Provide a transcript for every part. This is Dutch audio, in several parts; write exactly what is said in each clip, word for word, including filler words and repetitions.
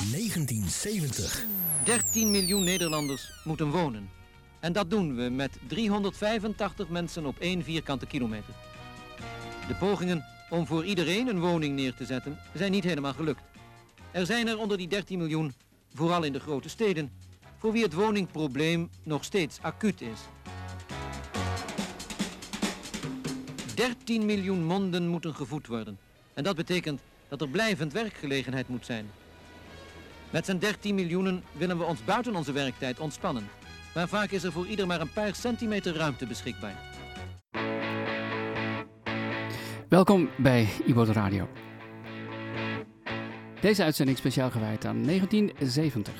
negentien zeventig. dertien miljoen Nederlanders moeten wonen. En dat doen we met driehonderdvijfentachtig mensen op één vierkante kilometer. De pogingen om voor iedereen een woning neer te zetten zijn niet helemaal gelukt. Er zijn er onder die dertien miljoen, vooral in de grote steden, voor wie het woningprobleem nog steeds acuut is. dertien miljoen monden moeten gevoed worden. En dat betekent dat er blijvend werkgelegenheid moet zijn. Met z'n dertien miljoenen willen we ons buiten onze werktijd ontspannen. Maar vaak is er voor ieder maar een paar centimeter ruimte beschikbaar. Welkom bij Ibo de Radio. Deze uitzending speciaal gewijd aan negentien zeventig.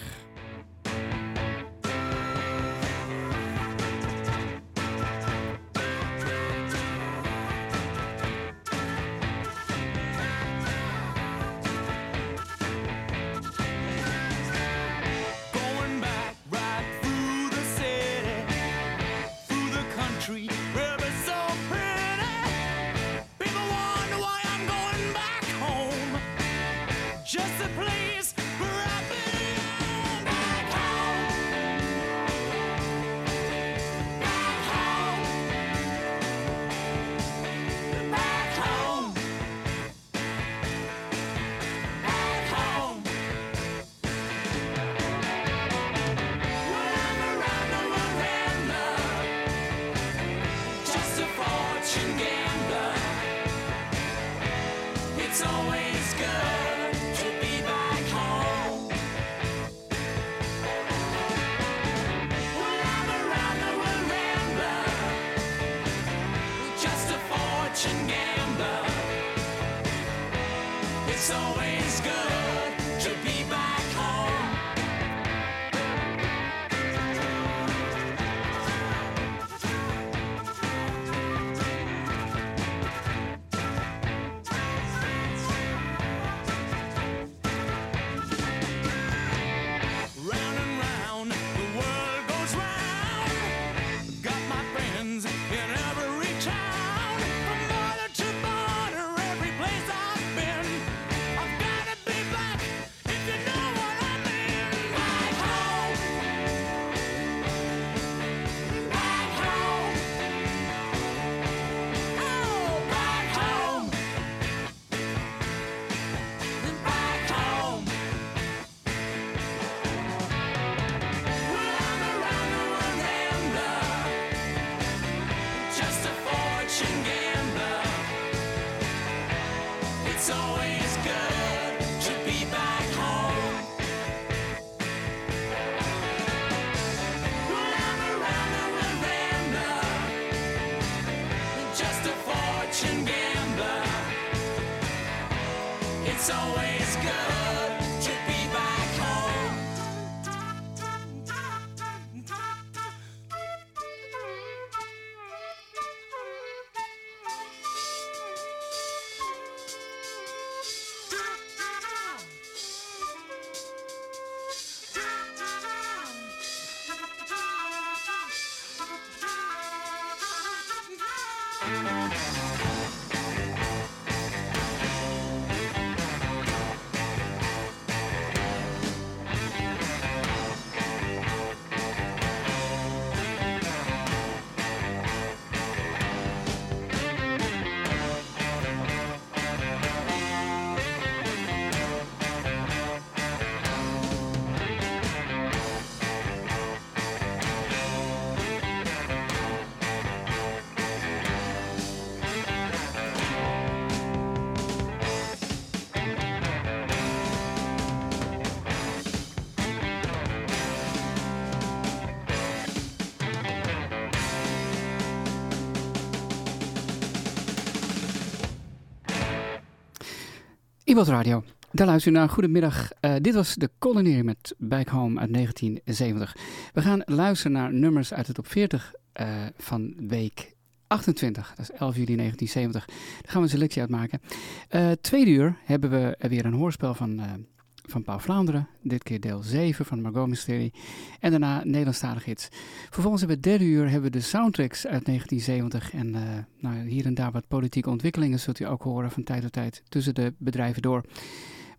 Ibo Radio, daar luister je naar. Goedemiddag. Uh, dit was de Colonier met Back Home uit negentien zeventig. We gaan luisteren naar nummers uit de top veertig uh, van week achtentwintig. Dat is elf juli negentien zeventig. Daar gaan we een selectie uitmaken. Uh, tweede uur hebben we weer een hoorspel van, uh, van Paul Vlaanderen. Dit keer deel zeven van Margot Mysterie. En daarna Nederlandstalige hits. Vervolgens hebben we het derde uur hebben we de soundtracks uit negentien zeventig. En uh, nou, hier en daar wat politieke ontwikkelingen zult u ook horen van tijd tot tijd tussen de bedrijven door.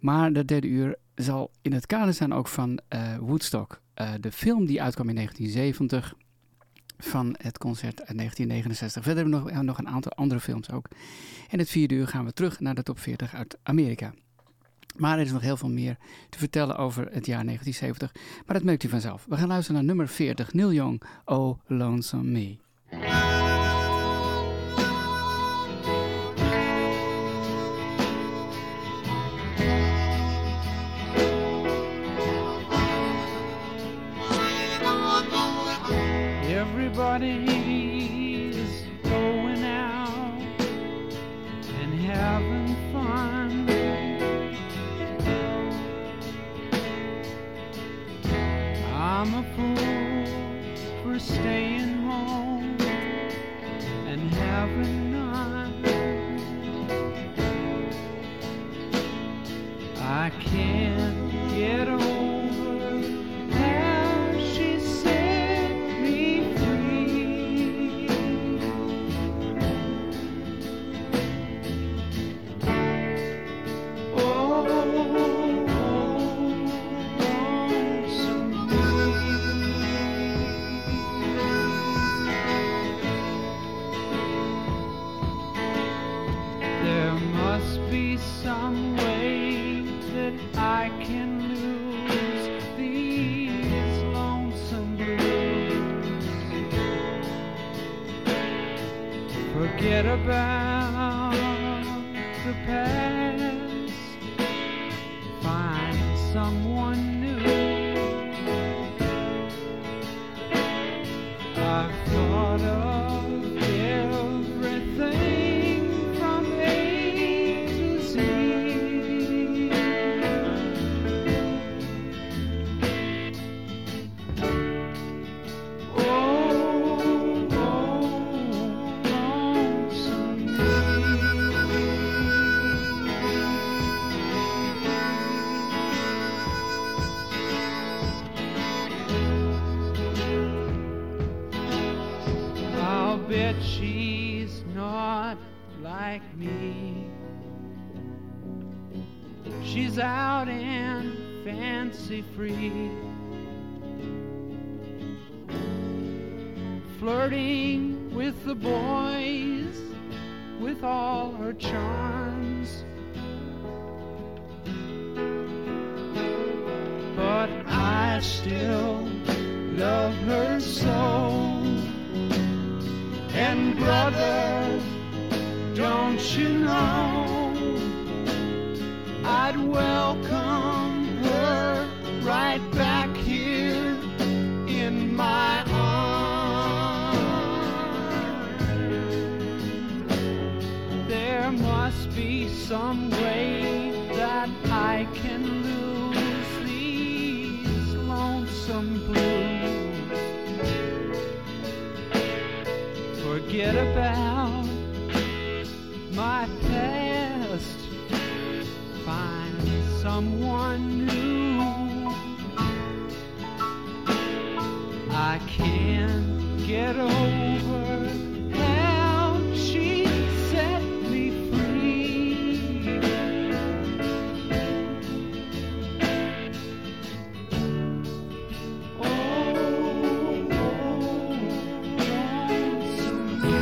Maar de derde uur zal in het kader zijn ook van uh, Woodstock. Uh, de film die uitkwam in negentien zeventig van het concert uit negentien negenenzestig. Verder hebben we nog, nog een aantal andere films ook. In het vierde uur gaan we terug naar de top veertig uit Amerika. Maar er is nog heel veel meer te vertellen over het jaar negentien zeventig. Maar dat merkt u vanzelf. We gaan luisteren naar nummer veertig. Neil Young, Oh Lonesome Me. Everybody's going out and having fun. I'm a fool for staying home and having none. I can't get over how she set me free. Oh, lonesome me. There must be some way that I can lose these lonesome blues. Forget about the past, find someone new. I've thought of everything from A to Z. I'll bet she's not like me. She's out and fancy free, flirting with the boys with all her charms. But I still love her so. And brother, don't you know, I'd welcome her right back here in my arms. There must be some way that I can lose these lonesome blues. Forget about my past, find someone new. I can't get over how she set me free. Oh, lonesome me.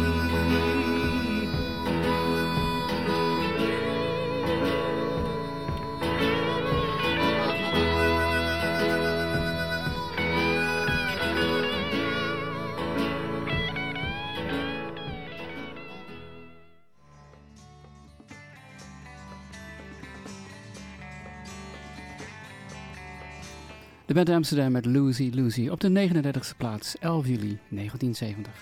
De band Amsterdam met Lucy Lucy op de negenendertigste plaats, elf juli negentien zeventig.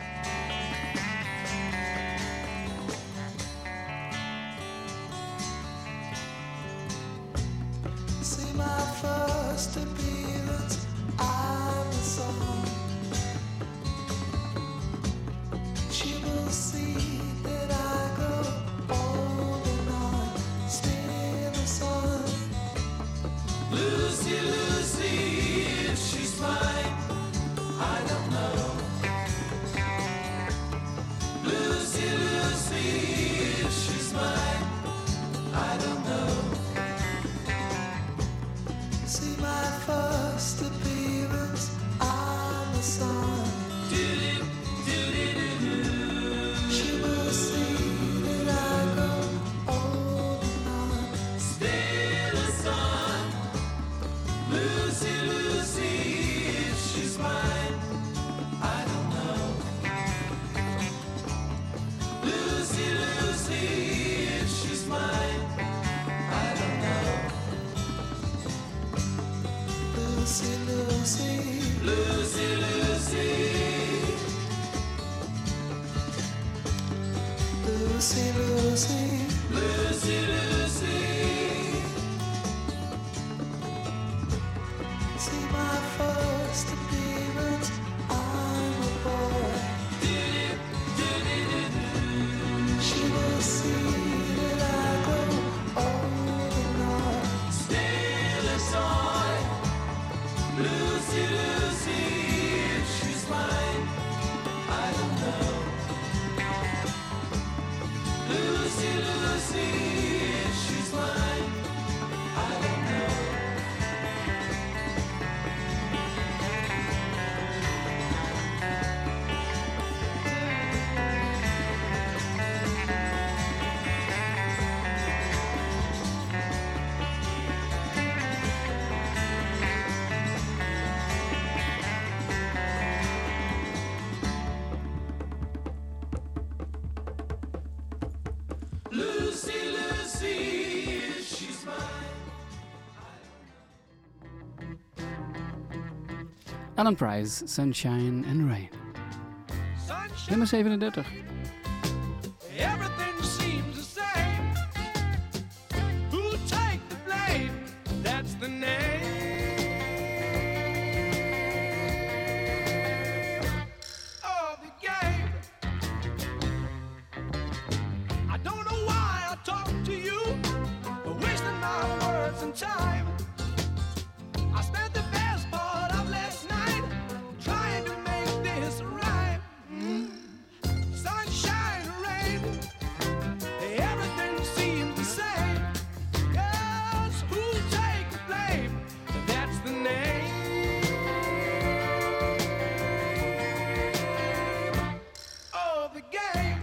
See my first appearance, I'm the song. She will see that I go on and on, stay in the sun. Lucy, Lucy, if she's mine, I don't know. Lucy, Lucy, if she's mine, I don't know. Lucy, Lucy, Lucy, Lucy. See my first appearance, I'm a boy. She will see that I grow old and not still a toy. Lucy, Lucy, if she's mine, I don't know. Lucy, Lucy, if she's mine, I don't know. Lucy, Lucy, she's mine. Alan Price, Sunshine and Rain. Sunshine, Nummer zevenendertig. everything seems the same. Who'll take the blame? That's the name of the game. I don't know why I talk to you, but wasting my words and time. I spent the best part of last night trying to make this right. Mm. Sunshine, rain, everything seems the same. Yes, who'll take the blame? That's the name of the game.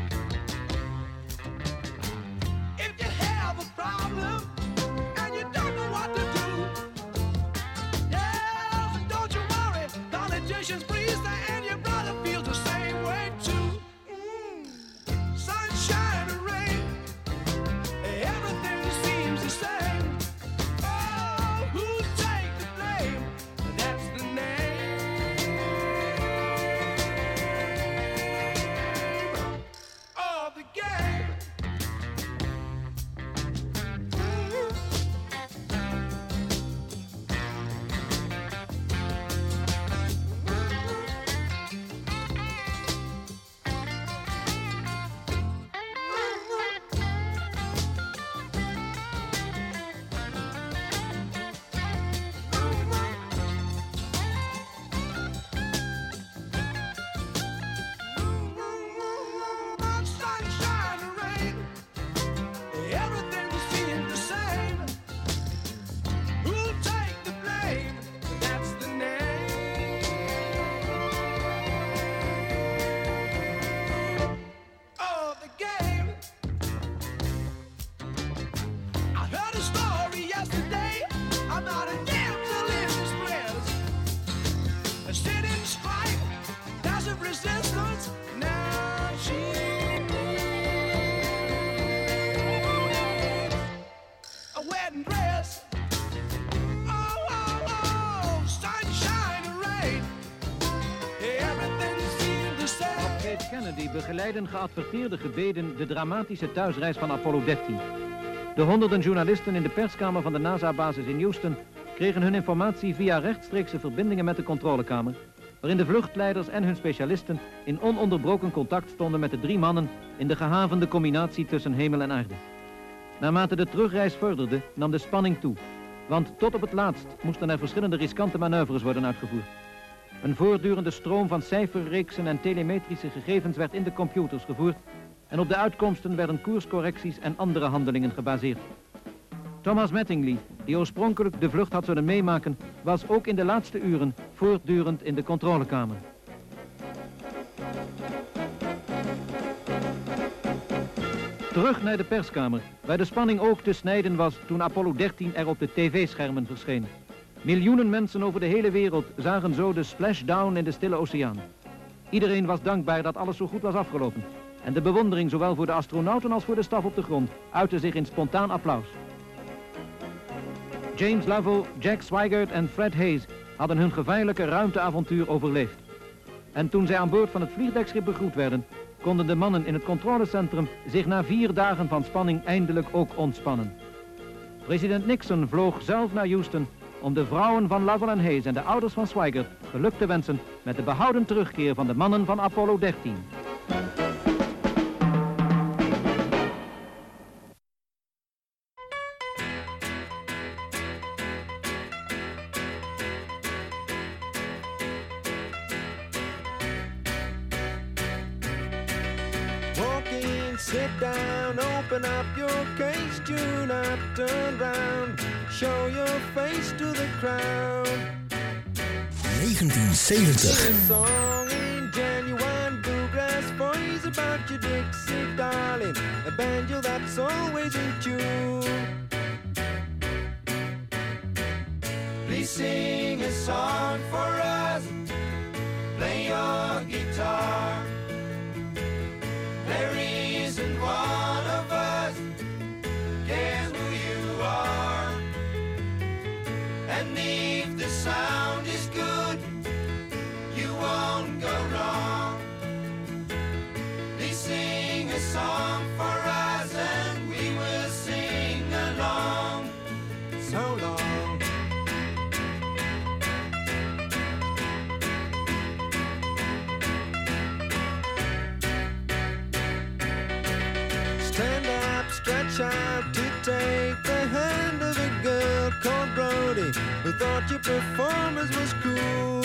If you have a problem and you don't know what to do, yeah, don't you worry, politicians please, and your brother feels the same way too. Mm. Sunshine and rain, everything seems the same. Oh, who'll take the blame? That's the name of the game. Sunshine and rain, everything seems the same. Who'll take the blame? That's the name of the game. I heard a story yesterday about a damsel in distress, a sitting strike, passive resistance. Now she a wedding dress. Oh, oh, oh, sunshine and rain, everything seems the same. Kate Kennedy begeleiden geadverteerde gebeden de dramatische thuisreis van Apollo dertien. De honderden journalisten in de perskamer van de NASA-basis in Houston kregen hun informatie via rechtstreekse verbindingen met de controlekamer, waarin de vluchtleiders en hun specialisten in ononderbroken contact stonden met de drie mannen in de gehavende combinatie tussen hemel en aarde. Naarmate de terugreis vorderde, nam de spanning toe, want tot op het laatst moesten er verschillende riskante manoeuvres worden uitgevoerd. Een voortdurende stroom van cijferreeksen en telemetrische gegevens werd in de computers gevoerd en op de uitkomsten werden koerscorrecties en andere handelingen gebaseerd. Thomas Mattingly, die oorspronkelijk de vlucht had zullen meemaken, was ook in de laatste uren voortdurend in de controlekamer. Terug naar de perskamer, waar de spanning ook te snijden was toen Apollo dertien er op de tv-schermen verscheen. Miljoenen mensen over de hele wereld zagen zo de splashdown in de Stille Oceaan. Iedereen was dankbaar dat alles zo goed was afgelopen. En de bewondering zowel voor de astronauten als voor de staf op de grond uitte zich in spontaan applaus. James Lovell, Jack Swigert en Fred Hayes hadden hun gevaarlijke ruimteavontuur overleefd. En toen zij aan boord van het vliegdekschip begroet werden, konden de mannen in het controlecentrum zich na vier dagen van spanning eindelijk ook ontspannen. President Nixon vloog zelf naar Houston om de vrouwen van Lovell en Hayes en de ouders van Swigert geluk te wensen met de behouden terugkeer van de mannen van Apollo dertien. Walk in, sit down, open up your case, tune up, turn round, show your face to the crowd. negentien zeventig. Sing a song in genuine bluegrass voice about your Dixie darling, a banjo that's always in tune. Please sing a song for us, play your guitar. There isn't one of us cares who you are. And if the sound is good, you won't go wrong. Please sing a song for us and we will sing along. So long. Stand up, stretch out to take the hand of a girl called Brody, who thought your performance was cool.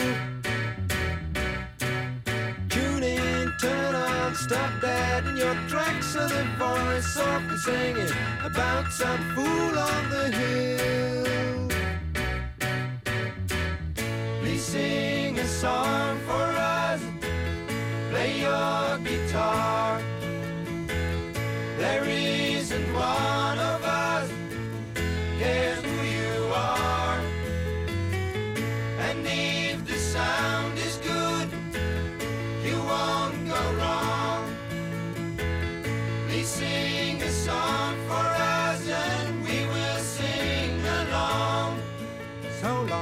Tune in, turn on, stop that in your tracks of the voice, softly singing about some fool on the hill. Please sing a song for us, play your guitar. There isn't one of us cares who you are. And if the sound is good, you won't go wrong. Please sing a song for us and we will sing along. So long.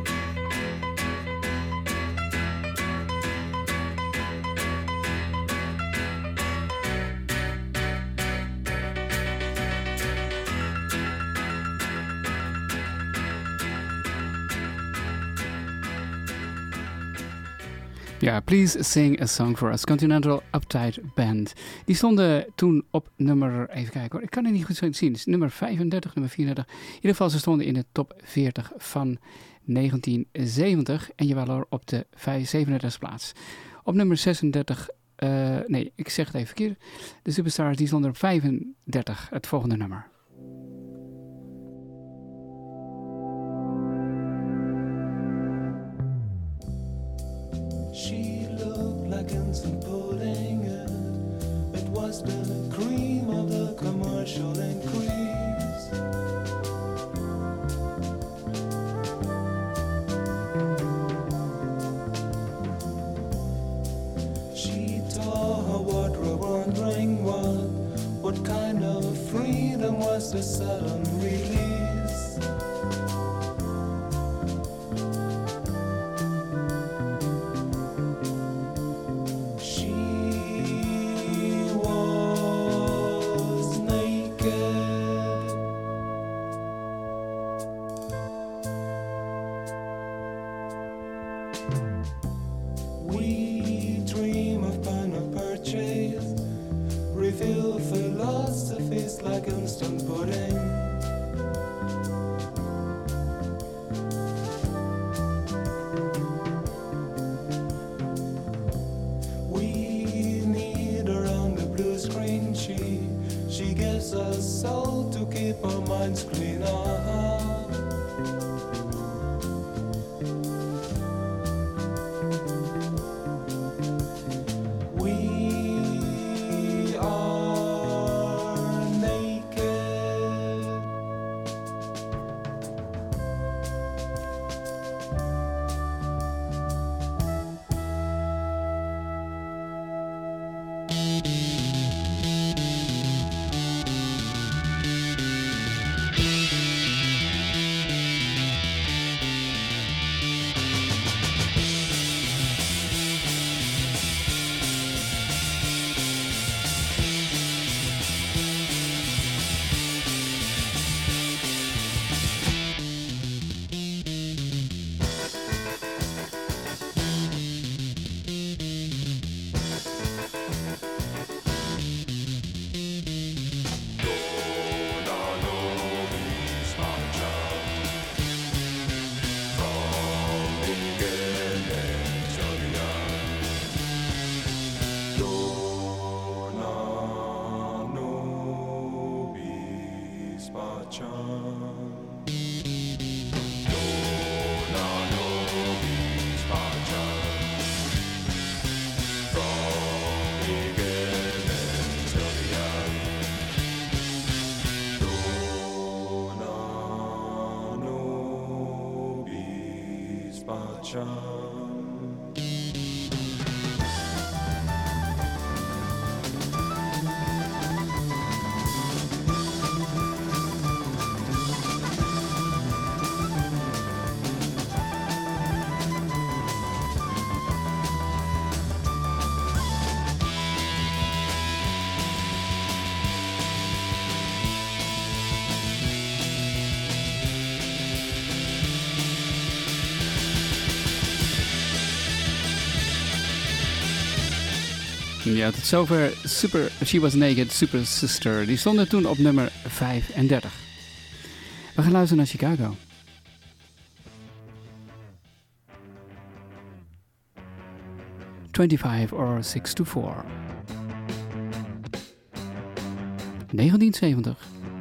Ja, Please Sing a Song for Us, Continental Uptight Band. Die stonden toen op nummer, even kijken hoor, ik kan het niet goed zien, dus nummer vijfendertig, nummer vierendertig. In ieder geval, ze stonden in de top veertig van negentien zeventig en je waren op de zevenendertigste plaats. Op nummer zesendertig, uh, nee, ik zeg het even verkeerd, de Superstars die stonden op vijfendertig, het volgende nummer. She looked like instant pudding. It, it was the cream of the commercial increase. She tore her wardrobe wondering what, what kind of freedom was the sudden release. We are naked. our charm. Ja, tot zover Super, She Was Naked, Super Sister. Die stonden toen op nummer vijfendertig. We gaan luisteren naar Chicago. twenty-five or six to four. negentien zeventig.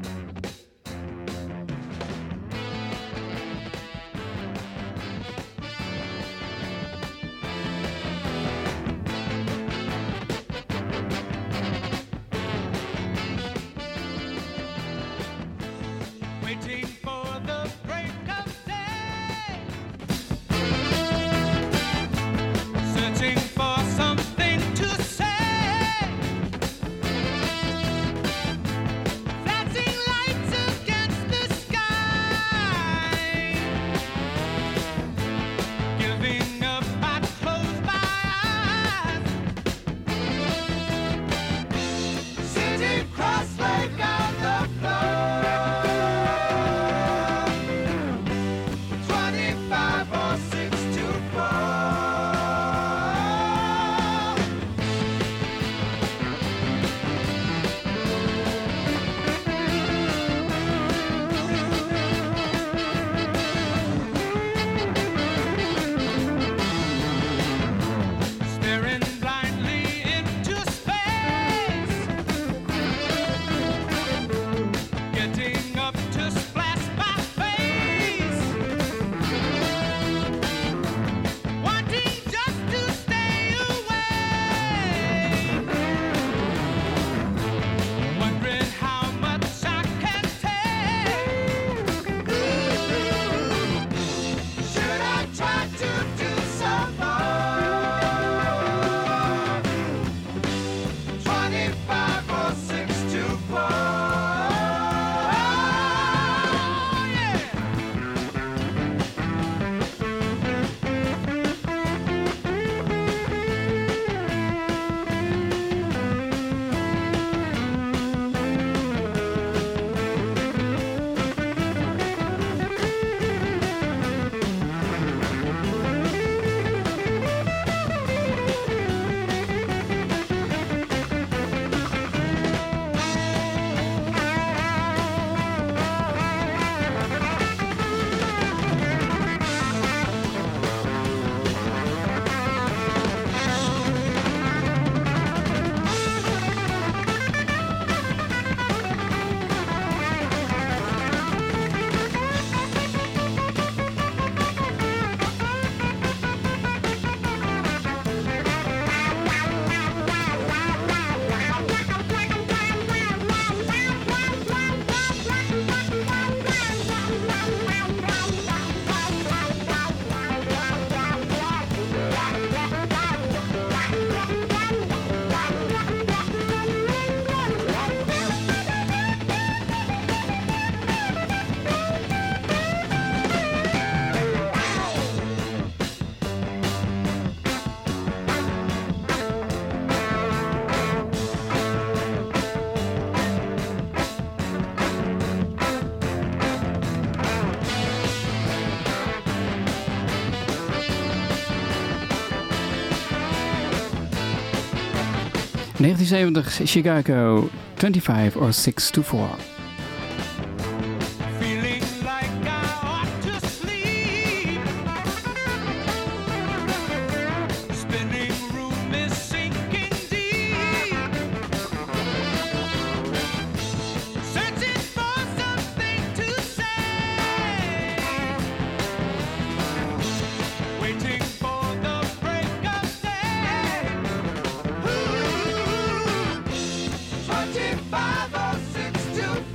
Waiting for the break of day, searching for something to say, flashing lights against the sky, giving up, I close my eyes, sitting cross-legged on the floor. Staring blindly into space, getting up to splash my face, wanting just to stay away, wondering how much I can take. Should I try to do some more? twenty-five or six to four. Yeah. negentien zeventig, Chicago, twenty-five or six to four. Feeling like I ought to sleep. Spinning room is sinking deep. Searching for something to say. Waiting for the break of day. Ooh, twenty-five or six to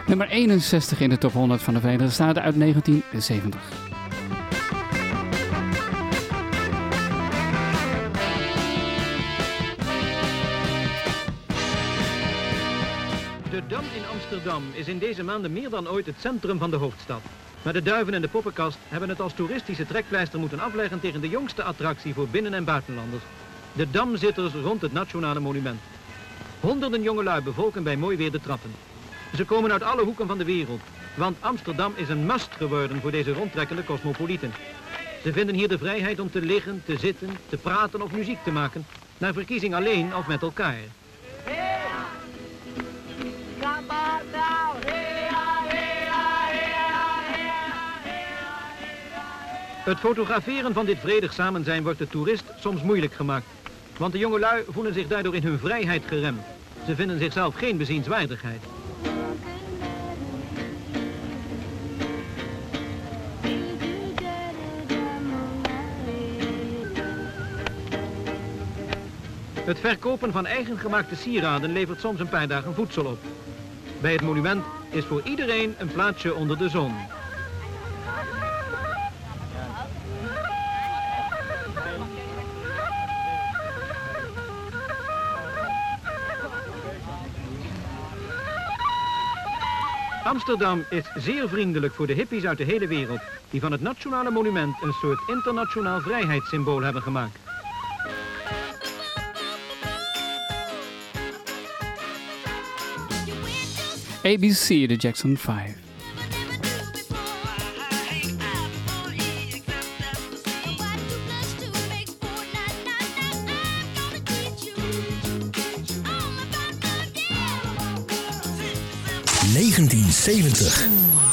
Nummer eenenzestig in de top honderd van de Verenigde Staten uit negentien zeventig. De Dam in Amsterdam is in deze maanden meer dan ooit het centrum van de hoofdstad. Maar de duiven en de poppenkast hebben het als toeristische trekpleister moeten afleggen tegen de jongste attractie voor binnen- en buitenlanders. De damzitters rond het Nationale Monument. Honderden jongelui bevolken bij mooi weer de trappen. Ze komen uit alle hoeken van de wereld, want Amsterdam is een must geworden voor deze rondtrekkende cosmopolieten. Ze vinden hier de vrijheid om te liggen, te zitten, te praten of muziek te maken, naar verkiezing alleen of met elkaar. Het fotograferen van dit vredig samenzijn wordt de toerist soms moeilijk gemaakt. Want de jongelui voelen zich daardoor in hun vrijheid geremd. Ze vinden zichzelf geen bezienswaardigheid. Het verkopen van eigengemaakte sieraden levert soms een paar dagen voedsel op. Bij het monument is voor iedereen een plaatsje onder de zon. Amsterdam is zeer vriendelijk voor de hippies uit de hele wereld, die van het Nationale Monument een soort internationaal vrijheidssymbool hebben gemaakt. A B C, de Jackson vijf. negentien zeventig.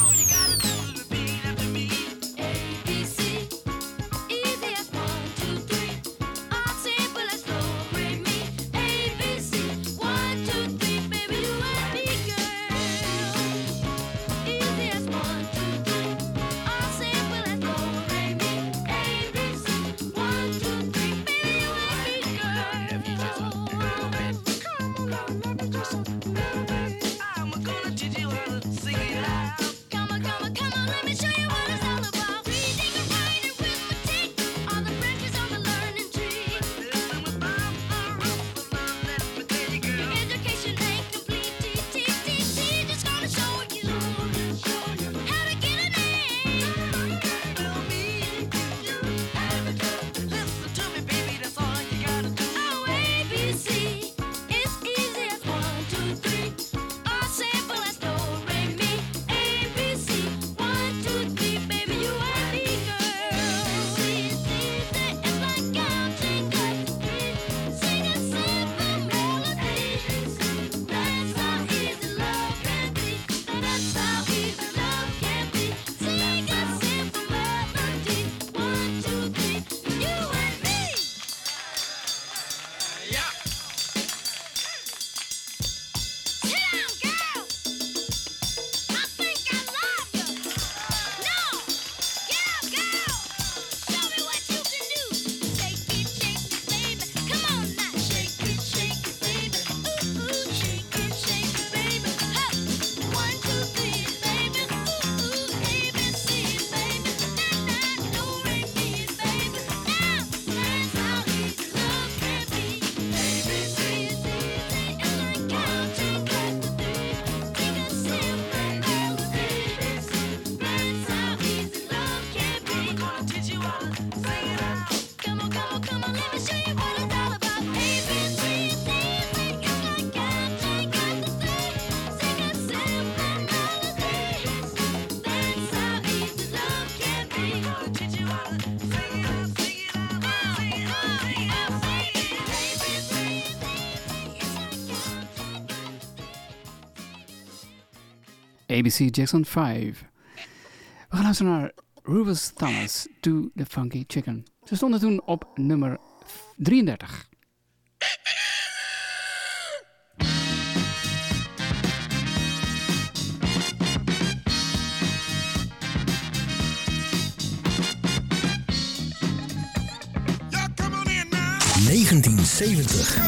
A B C Jackson vijf. We gaan luisteren naar Rufus Thomas, Do the Funky Chicken. Ze stonden toen op nummer drieëndertig. negentien zeventig.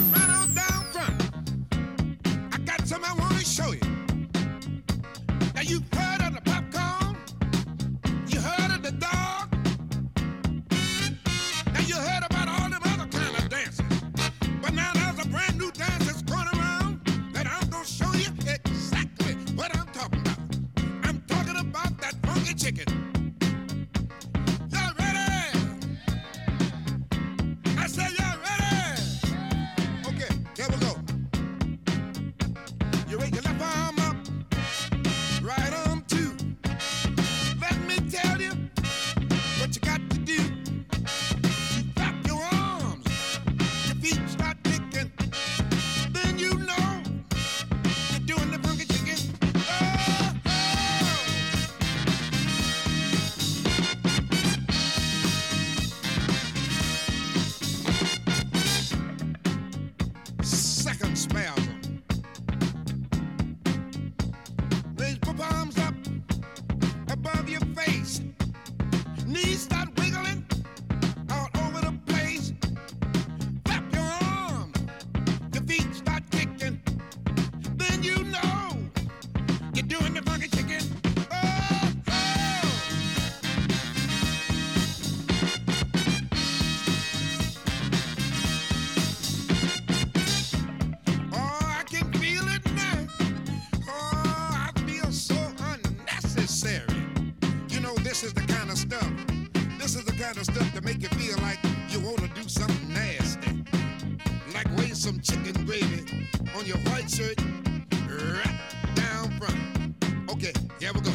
kind of stuff. This is the kind of stuff that make you feel like you want to do something nasty. Like waste some chicken gravy on your white shirt right down front. Okay, here we go.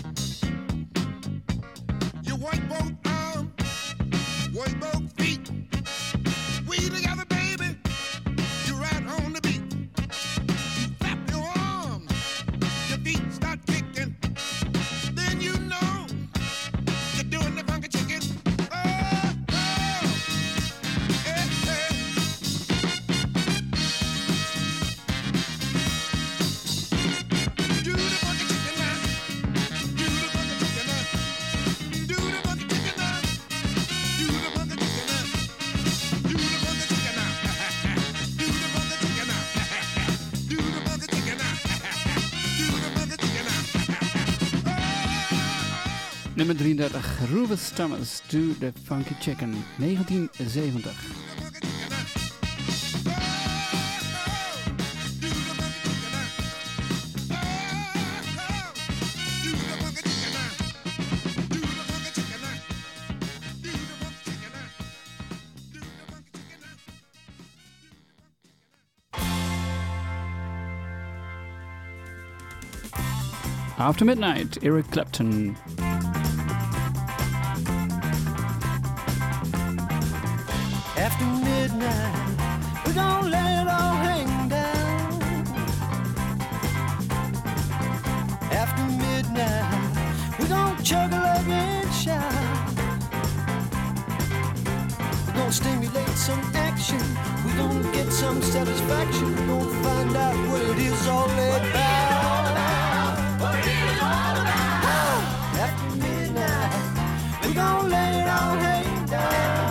You white both arms, white both feet. We together, baby. You right on the beat. You flap your arms, your feet start kicking. Then you know you're doing the funky chicken. Oh, oh, eh, eh. Do the funky chicken now. Do the funky chicken now. Do the funky chicken now. Do the funky chicken now. Do the funky chicken now. Do the funky chicken now. Do the funky chicken now. Do the funky chicken now. Oh, oh, oh. Nummer drieëndertig, Rufus Thomas, Do the Funky Chicken, negentien zeventig. After Midnight, Eric Clapton. After midnight, we're gonna let it all hang down. After midnight, we're gonna chug a lug and shout. We're gonna stimulate some action. We're gonna get some satisfaction. We're gonna find out what it is all about. What it is all about. After midnight, we're gonna let it all hang down.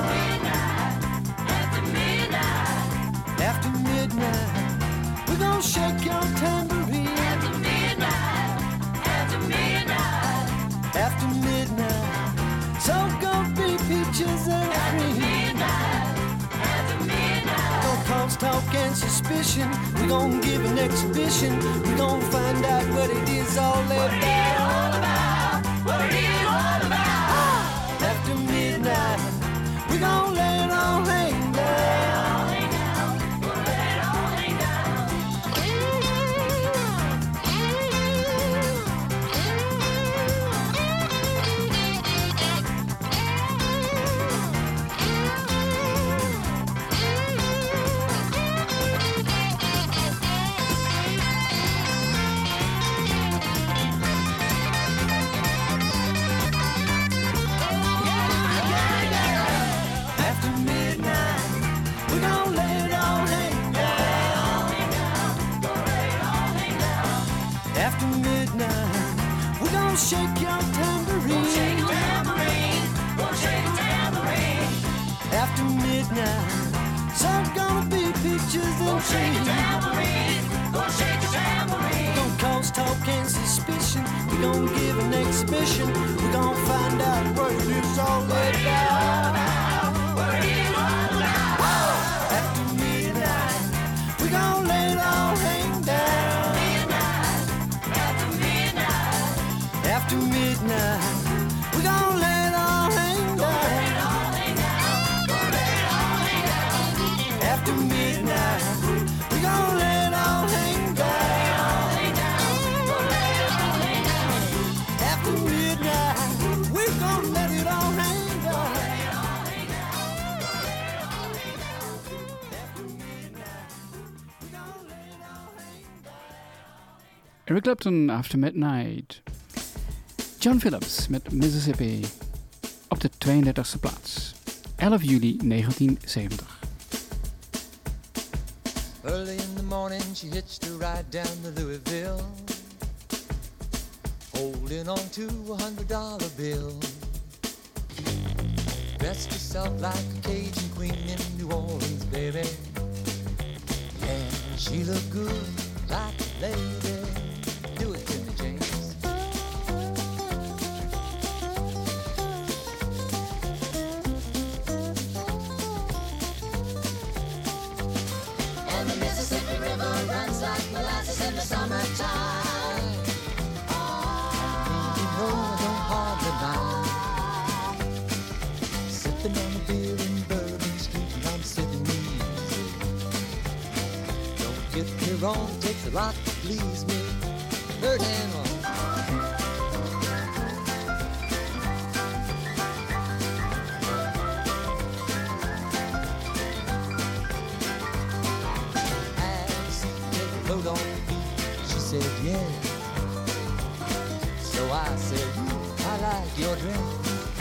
After midnight, we're gonna shake your tambourine. After midnight, after midnight, after midnight, so gonna be peaches and after cream. Midnight, after midnight, no cause, talk, and suspicion. We're gonna give an exhibition. We're gonna find out what it is all about. What it is all about. What it is all about. After midnight, we're gonna let it all hang down. Shake your tambourine. Shake your tambourine. Shake your tambourine. After midnight, so's gonna be peaches and cream. Shake your tambourine. Shake your tambourine. We're gonna cause talk and suspicion. We're gonna give an exhibition. We're gonna find out what it is all about. What it is all about. After midnight, we're gonna let it all hang down. After midnight, we're gonna let it all hang down. After midnight, we're gonna let it all hang down. After midnight, we're gonna let it all hang down. After midnight, we're gonna let it all hang down. Eric Clapton, After Midnight. John Phillips met Mississippi op de tweeëndertigste plaats. elf juli negentien zeventig. Early in the morning she hitched a ride down to Louisville, holding on to a hundred dollar bill. Dressed herself like a Cajun queen in New Orleans, baby. And she looked good like a lady. Do it to me, James. In the summertime, oh, you know I don't hardly mind. wrong takes a lot to please me. Third and one. As take a load on your feet, she said yeah. So I said, I like your dress.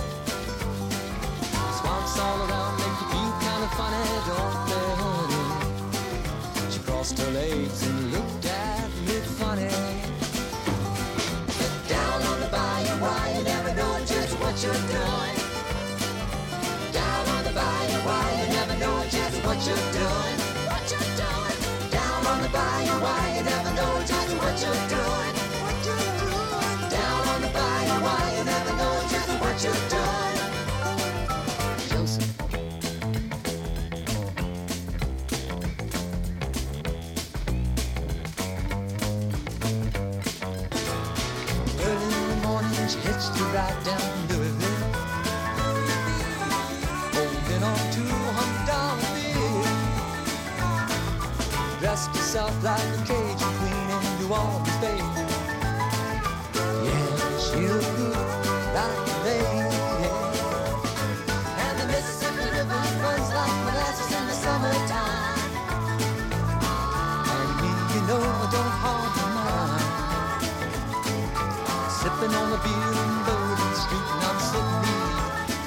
Swamps all around make you feel kind of funny, don't they, honey? She crossed her legs and looked at me funny. But down on the bayou, why you never know just what you're doing. Down on the bayou, why you never know just what you're doing. What you're doing. Down on the bayou, why you never know just what you're doing. What you're doing. Down on the bayou, why you never know just what you're doing. Joseph. Early in the morning, she hitched a ride down to Louisville, holding on to a hundred dollar bill. Dressed herself like a Cajun queen in New Orleans, baby. Yeah, she looked good, like a lady. And the Mississippi River runs like molasses in the summertime. And me, you know, I don't hardly mind. Sipping on the beer in Bourbon Street, and I'm sitting here.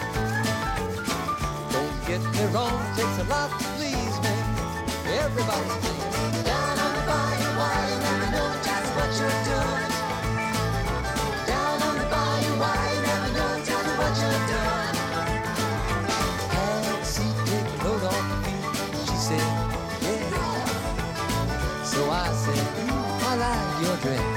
Don't get me wrong, takes a lot to please me. Everybody's pleased. Down on the bayou, why you never know just what you're doing. Down on the bayou, why you never know just what you're doing. Had a seat, take a load off the feet. She said, yeah. So I said, ooh, I like your dress.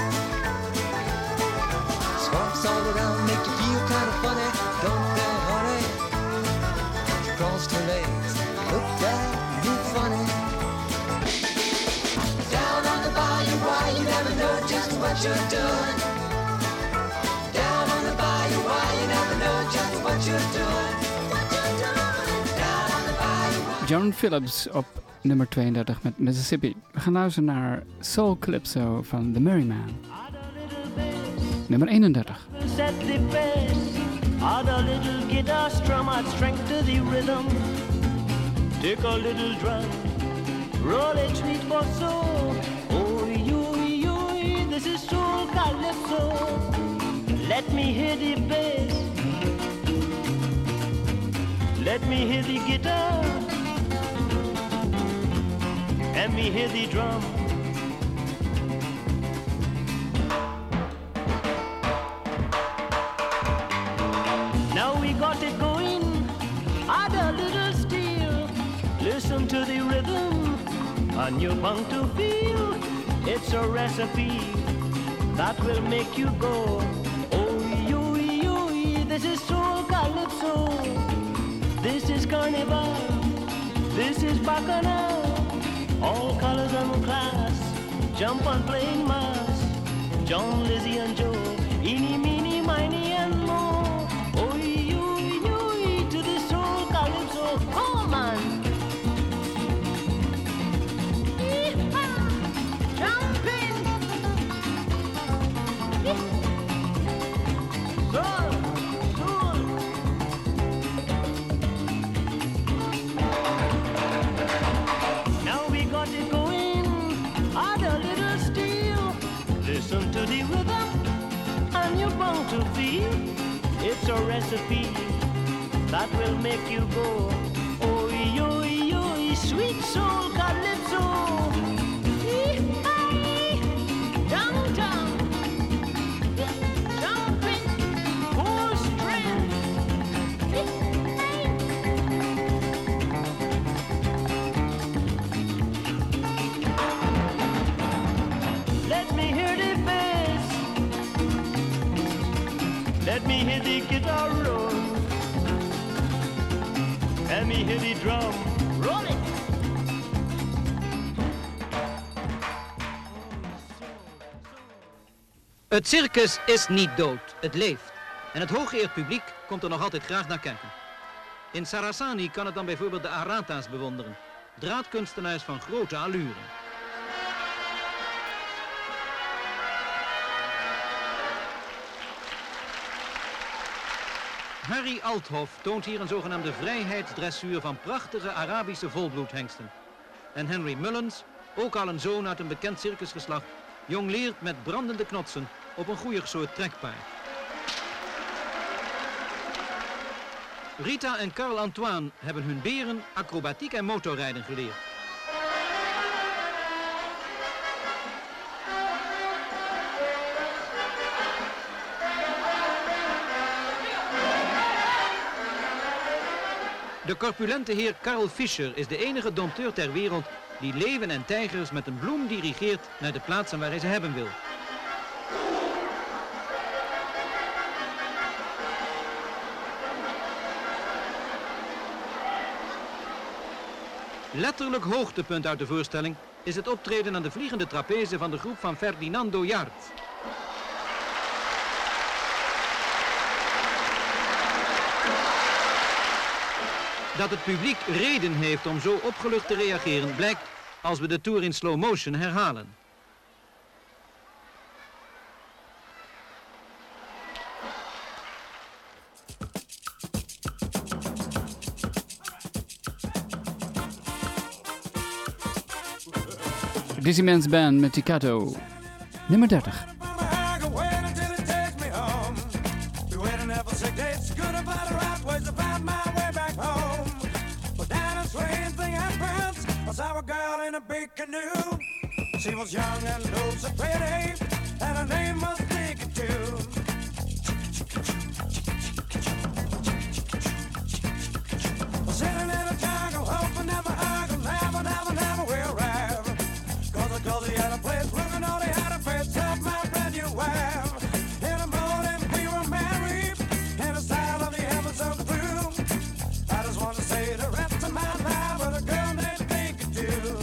Swamps all around make you feel kind of funny, don't they, honey? She crossed her legs, looked at me funny. Down on the bayou, why you never know just what you're doing. Down on the bayou, why you never know just what you're doing. What you're doing. Down on the bayou. John Phillips op nummer tweeëndertig met Mississippi. We gaan luisteren naar Soul Calypso van The Merryman. Nummer eenendertig. Set the pace, add a little guitar strum, add strength to the rhythm. Take a little drum, roll it sweet for soul. Oh, you, you, this is soul calypso. Let me hear the bass, let me hear the guitar, and me hear the drum. Now we got it going, add a little steel. Listen to the rhythm, and you're bound to feel. It's a recipe that will make you go. Oh, you, you, this is soul calypso. This is carnival, this is bacchanal. All colors and class, jump on playing mass. John, Lizzie and Joe, eeny, meeny, miny and more. Oh, you, you, to the soul calypso, oh man. Yee-haw, jumping. Soul, soul. Now we got it going, add a little steel. Listen to the rhythm, and you're bound to feel. It's a recipe that will make you go. Oh, yo, yo, sweet soul calypso. Yee-haw, downtown, jumping, full strength. Let me hear the bass. Let me hear the guitar roll. Let me hear the drum. Roll it. Het circus is niet dood, het leeft. En het hooggeëerd publiek komt er nog altijd graag naar kijken. In Sarasani kan het dan bijvoorbeeld de Arata's bewonderen. Draadkunstenaars van grote allure. Harry Althoff toont hier een zogenaamde vrijheidsdressuur van prachtige Arabische volbloedhengsten. En Henry Mullins, ook al een zoon uit een bekend circusgeslacht, jongleert met brandende knotsen op een goeie soort trekpaard. Rita en Carl Antoine hebben hun beren acrobatiek en motorrijden geleerd. De corpulente heer Carl Fischer is de enige dompteur ter wereld die leeuwen en tijgers met een bloem dirigeert naar de plaatsen waar hij ze hebben wil. Letterlijk hoogtepunt uit de voorstelling is het optreden aan de vliegende trapeze van de groep van Ferdinando Jart. Dat het publiek reden heeft om zo opgelucht te reageren blijkt als we de tour in slow motion herhalen. Dizzy Man's Band met Staccato. Nummer dertig. She was young and low, so pretty, and her name was Dicky too. Sitting in a jungle, hoping never I could never, never, never will arrive. Cause the clothes had a place, looking all they had a face of my brand new wife. In the morning we were married, in the style of the heavens of blue. I just want to say the rest of my life with a girl named Dicky too.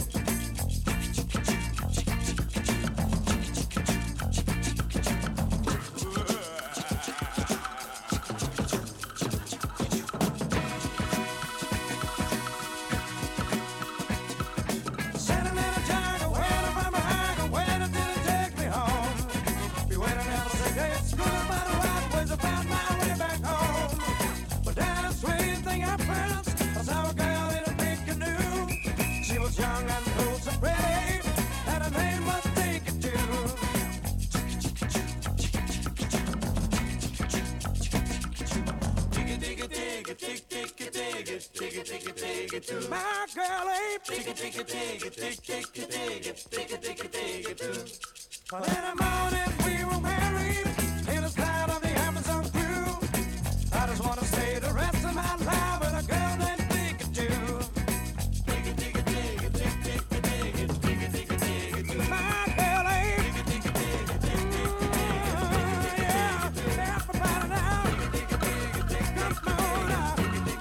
My girl ain't take it, take it, take it, take it, take it, take it, take it, take it, take it too. Well, in the morning we were married in the style of the Amazon crew. I just want to stay the rest of my life with a girl named Dicky too. Take it, take it, take it, take it, take it, take it, take it, take it, take it too. My girl ain't take it, take it, take it, take it, take it, yeah. Everybody now, take it, take it, take it, come on now.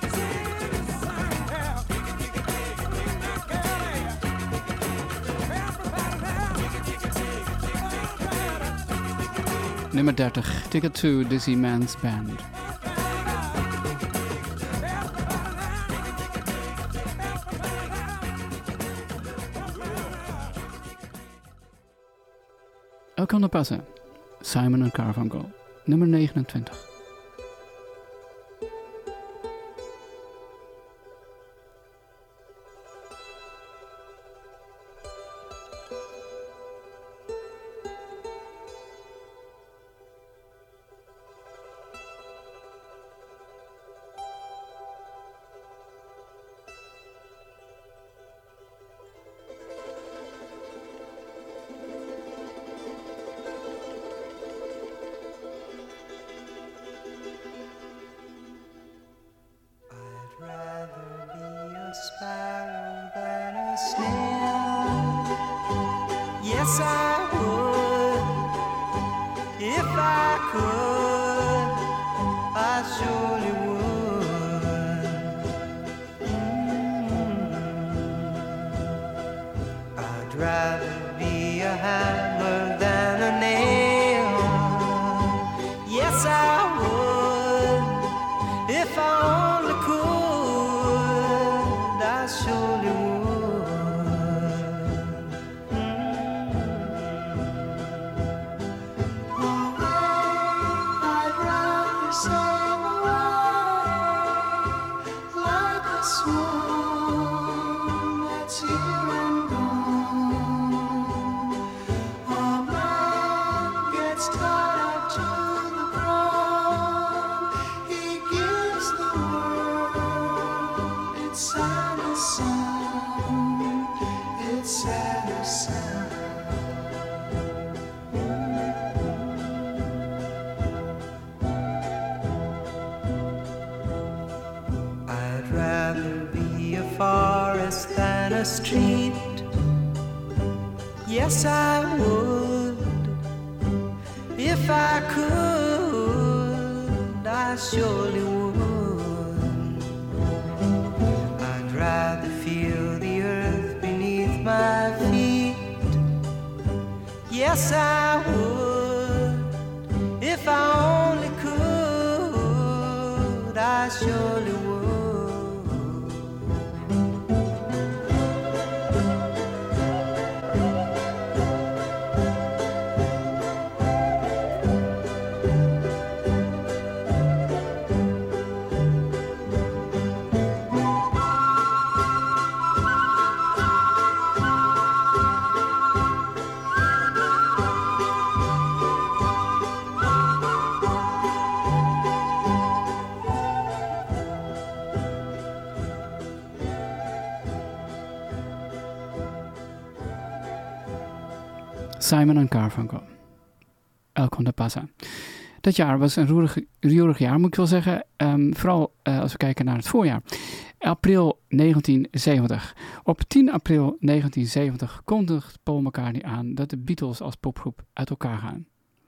Nummer dertig. Ticket to Dizzy Man's Band. El Conde Pasa. Simon and Garfunkel. Nummer negenentwintig. Yes, I would. If I could, I surely would. Mm. I'd rather be a hammer than a nail. Yes, I would. If I only could, I surely would. I'd rather sail away this one that's here and gone. A man gets tied up to the ground. He gives the world its saddest sound, its saddest sound. I'd rather be a forest than a street. Yes, I would. If I could, I surely would. I'd rather feel the earth beneath my feet. Yes, I would. If I only could, I surely would. Simon en Garfunkel. El Conde Pasa. Dat jaar was een roerig, roerig jaar, moet ik wel zeggen. Um, vooral uh, als we kijken naar het voorjaar. April negentien zeventig. Op tien april negentien zeventig kondigt Paul McCartney aan dat de Beatles als popgroep uit elkaar gaan.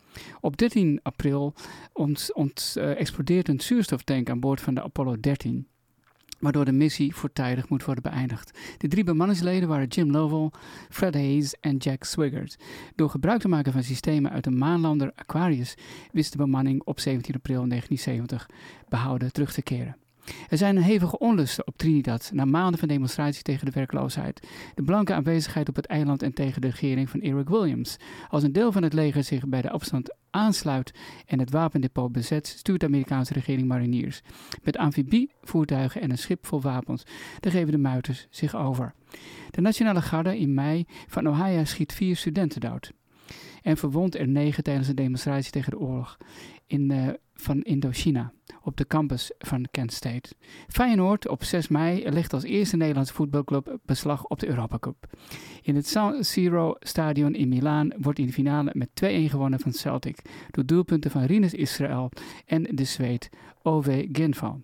Op dertien april ont, ont, uh, explodeert een zuurstoftank aan boord van de Apollo dertien. Waardoor de missie voortijdig moet worden beëindigd. De drie bemanningsleden waren Jim Lovell, Fred Hayes en Jack Swigert. Door gebruik te maken van systemen uit de maanlander Aquarius wist de bemanning op zeventien april negentien zeventig behouden terug te keren. Er zijn hevige onlusten op Trinidad na maanden van demonstraties tegen de werkloosheid, de blanke aanwezigheid op het eiland en tegen de regering van Eric Williams. Als een deel van het leger zich bij de opstand aansluit en het wapendepot bezet, stuurt de Amerikaanse regering mariniers met amfibievoertuigen en een schip vol wapens. Daar geven de muiters zich over. De Nationale Garde in mei van Ohio schiet vier studenten dood en verwondt er negen tijdens een demonstratie tegen de oorlog in, uh, van Indochina op de campus van Kent State. Feyenoord op zes mei legt als eerste Nederlandse voetbalclub beslag op de Europa Cup. In het San Siro stadion in Milaan wordt in de finale met twee-een gewonnen van Celtic door doelpunten van Rinus Israël en de Zweed Ove Ginval.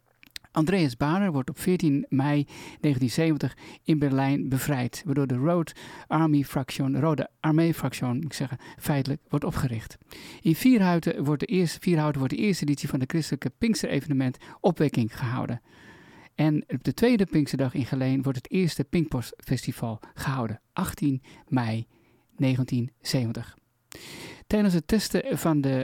Andreas Baader wordt op veertien mei negentien zeventig in Berlijn bevrijd, waardoor de Rode Armee-fractie, Rode Armee-fractie, moet ik zeggen, feitelijk wordt opgericht. In Vierhouten wordt de eerste, Vierhouten wordt de eerste editie van de christelijke Pinkster-evenement Opwekking gehouden. En op de tweede Pinksterdag in Geleen wordt het eerste Pinkpostfestival gehouden, achttien mei negentien zeventig. Tijdens het testen van de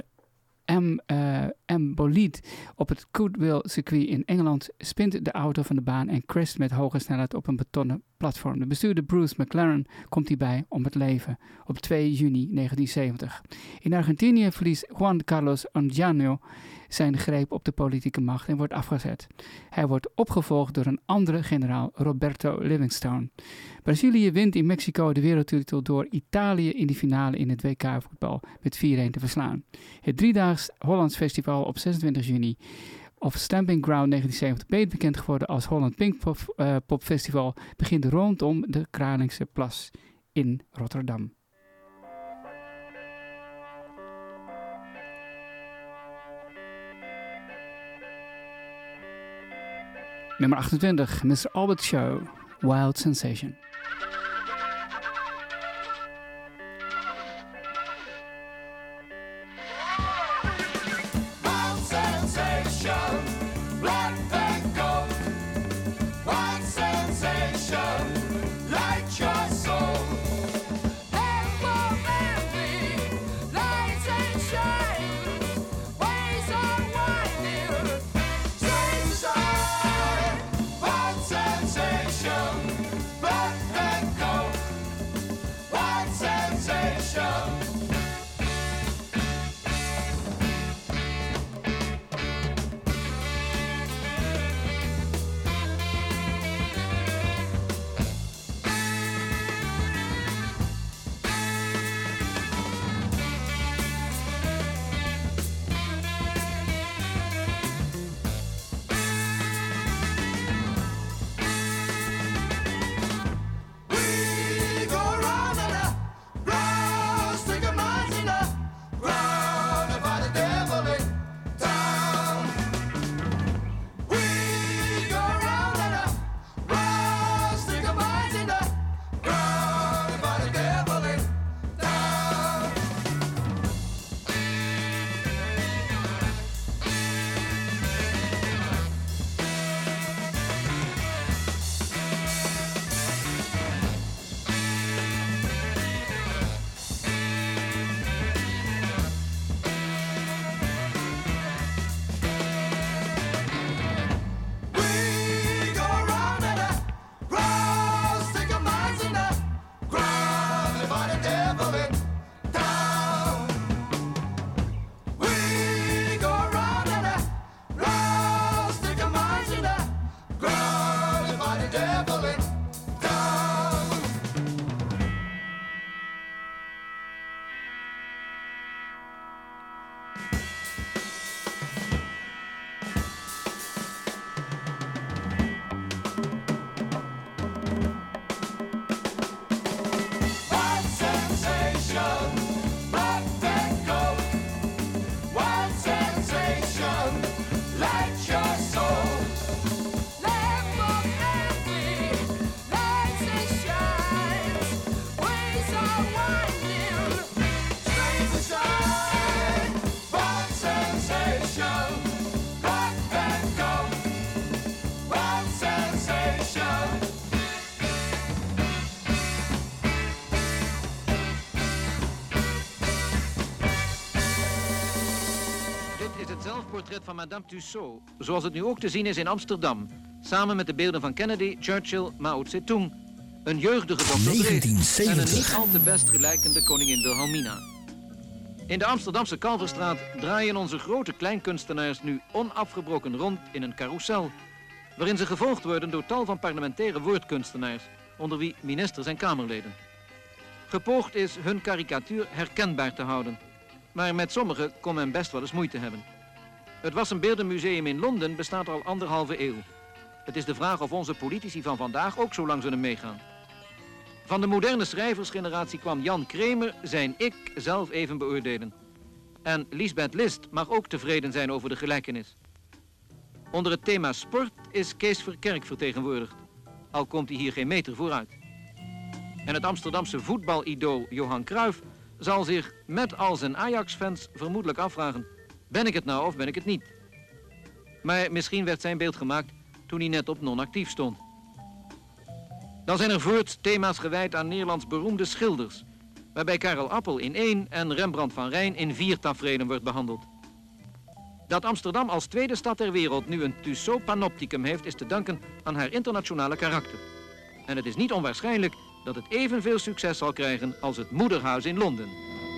M, uh, M-bolide op het Goodwill circuit in Engeland spint de auto van de baan en crasht met hoge snelheid op een betonnen platform. De bestuurder Bruce McLaren komt hierbij om het leven op twee juni negentien zeventig. In Argentinië verliest Juan Carlos Onganía zijn greep op de politieke macht en wordt afgezet. Hij wordt opgevolgd door een andere generaal, Roberto Livingstone. Brazilië wint in Mexico de wereldtitel door Italië in de finale in het W K-voetbal met vier-een te verslaan. Het driedaags Hollands Festival op zesentwintig juni of Stamping Ground negentien zeventig, beter bekend geworden als Holland Pinkpop uh, Pop Festival, begint rondom de Kralingse Plas in Rotterdam. Nummer achtentwintig, mister Albert Shaw, Wild Sensation. Wild sensation, black and gold. Wild sensation, light your soul. Echo envy, lights and shines. Ways are winding, same side. Wild sensation, black and van Madame Tussaud, zoals het nu ook te zien is in Amsterdam, samen met de beelden van Kennedy, Churchill, Mao Zedong, een jeugdige dokter Drees en een negentienzeventig. niet al te best gelijkende koningin Wilhelmina. In de Amsterdamse Kalverstraat draaien onze grote kleinkunstenaars nu onafgebroken rond in een carousel, waarin ze gevolgd worden door tal van parlementaire woordkunstenaars, onder wie ministers en kamerleden. Gepoogd is hun karikatuur herkenbaar te houden, maar met sommige kon men best wel eens moeite hebben. Het Wassenbeeldenmuseum in Londen bestaat al anderhalve eeuw. Het is de vraag of onze politici van vandaag ook zo lang zullen meegaan. Van de moderne schrijversgeneratie kwam Jan Kramer zijn ik zelf even beoordelen. En Liesbeth List mag ook tevreden zijn over de gelijkenis. Onder het thema sport is Kees Verkerk vertegenwoordigd, al komt hij hier geen meter vooruit. En het Amsterdamse voetbalidool Johan Cruijff zal zich met al zijn Ajax-fans vermoedelijk afvragen: ben ik het nou of ben ik het niet? Maar misschien werd zijn beeld gemaakt toen hij net op non-actief stond. Dan zijn er voorts thema's gewijd aan Nederlands beroemde schilders, waarbij Karel Appel in één en Rembrandt van Rijn in vier taferelen wordt behandeld. Dat Amsterdam als tweede stad ter wereld nu een Tussaud Panopticum heeft, is te danken aan haar internationale karakter. En het is niet onwaarschijnlijk dat het evenveel succes zal krijgen als het moederhuis in Londen.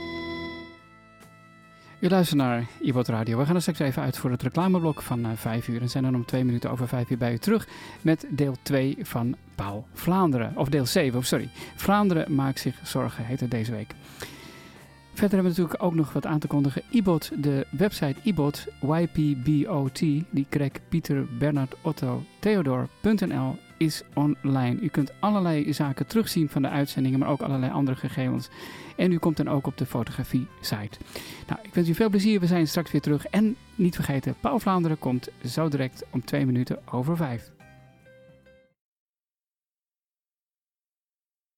U luistert naar Ibot Radio. We gaan er straks even uit voor het reclameblok van uh, vijf uur. En zijn dan om twee minuten over vijf uur bij u terug met deel twee van Pauw Vlaanderen. Of deel zeven, of sorry. Vlaanderen maakt zich zorgen, heet het deze week. Verder hebben we natuurlijk ook nog wat aan te kondigen. Ibot, de website Ibot, Y P B O T, die kreeg Pieter Bernard Otto Theodor punt n l, is online. U kunt allerlei zaken terugzien van de uitzendingen, maar ook allerlei andere gegevens. En u komt dan ook op de fotografie-site. Nou, ik wens u veel plezier. We zijn straks weer terug. En niet vergeten, Pauw Vlaanderen komt zo direct om twee minuten over vijf.